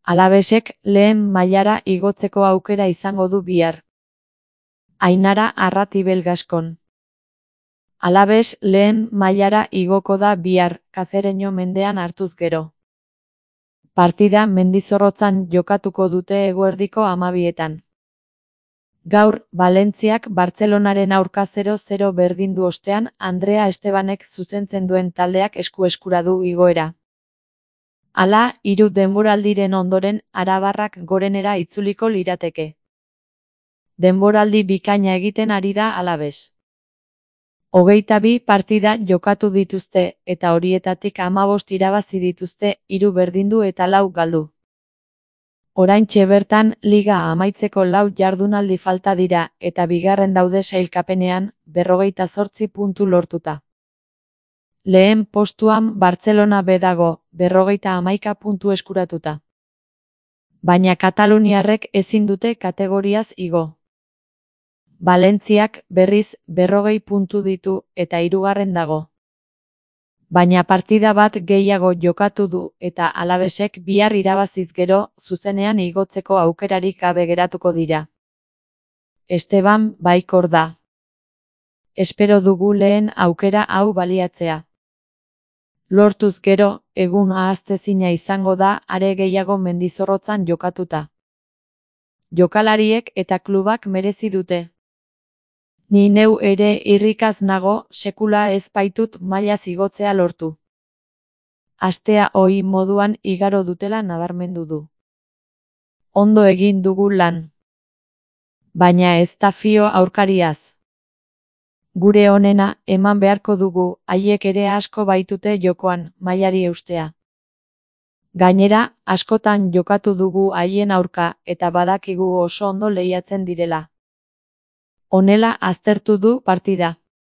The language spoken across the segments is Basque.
Alavesek lehen mailara igotzeko aukera izango du bihar. Ainara Arratibel Gaskon. Alaves lehen mailara igoko da bihar, Kazereño mendean hartuz gero. Partida Mendizorrotzan jokatuko dute eguerdiko 12etan. Gaur, Valentziak Bartzelonaren aurka 0-0 berdindu ostean, Andrea Estebanek zuzentzen duen taldeak eskura du igoera. Hala, 3 denboraldiren ondoren, arabarrak gorenera itzuliko lirateke. Denboraldi bikaina egiten ari da Alaves. 22 partida jokatu dituzte, eta horietatik 15 irabazi dituzte, 3 berdindu eta 4 galdu. Oraintxe bertan, liga amaitzeko 4 jardunaldi falta dira, eta bigarren daude sailkapenean, 48 puntu lortuta. Lehen postuan Bartzelona B dago, 51 puntu eskuratuta. Baina kataluniarrek ezin dute kategoriaz igo. Valentziak berriz 40 puntu ditu eta 3. dago. Baina partida bat gehiago jokatu du eta Alavesek bihar irabaziz gero zuzenean igotzeko aukerarik gabe geratuko dira. Esteban baikor da. Espero dugu lehen aukera hau baliatzea. Lortuz gero, egun ahaztezina izango da are gehiago Mendizorrotzan jokatuta. Jokalariek eta klubak merezi dute. Ni neu ere irrikaz nago, sekula ez baitut mailaz igotzea lortu. Astea ohi moduan igaro dutela nabarmendu du. Ondo egin dugu lan. Baina ez da fio aurkariaz. Gure onena eman beharko dugu, haiek ere asko baitute jokoan, mailari eustea. Gainera, askotan jokatu dugu haien aurka, eta badakigu oso ondo lehiatzen direla. Honela aztertu du partida.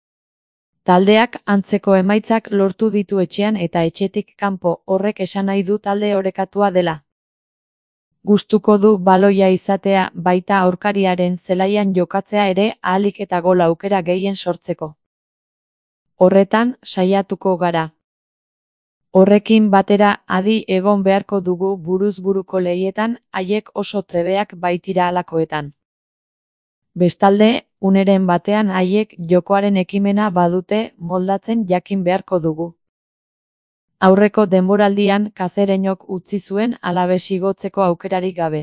Taldeak antzeko emaitzak lortu ditu etxean eta etxetik kanpo, horrek esan nahi du talde orekatua dela. Gustuko du baloia izatea, baita aurkariaren zelaian jokatzea ere ahalik eta gol aukera gehien sortzeko. Horretan, saiatuko gara. Horrekin batera adi egon beharko dugu buruz buruko lehietan, haiek oso trebeak baitira halakoetan. Bestalde, uneren batean haiek jokoaren ekimena badute moldatzen jakin beharko dugu. Aurreko denboraldian Kazereñok utzi zuen Alaves igotzeko aukerarik gabe.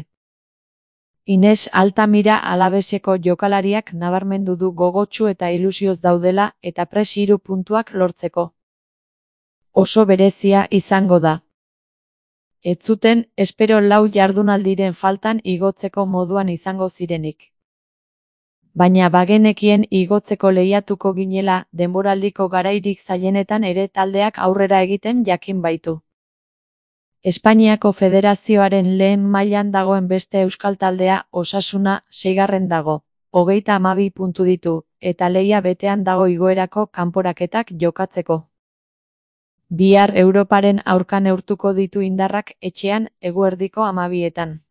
Ines Altamira Alaveseko jokalariak nabarmendu du gogotsu eta ilusioz daudela eta prest 3 puntuak lortzeko. Oso berezia izango da. Ez zuten espero 4 jardunaldiren faltan igotzeko moduan izango zirenik. Baina bagenekien igotzeko lehiatuko ginela, denboraldiko garairik zailenetan ere taldeak aurrera egiten jakin baitu. Espainiako Federazioaren lehen mailan dagoen beste euskal taldea, Osasuna, 6. dago, 32 puntu ditu, eta lehia betean dago igoerako kanporaketak jokatzeko. Bihar Europaren aurka neurtuko ditu indarrak etxean eguerdiko 12etan.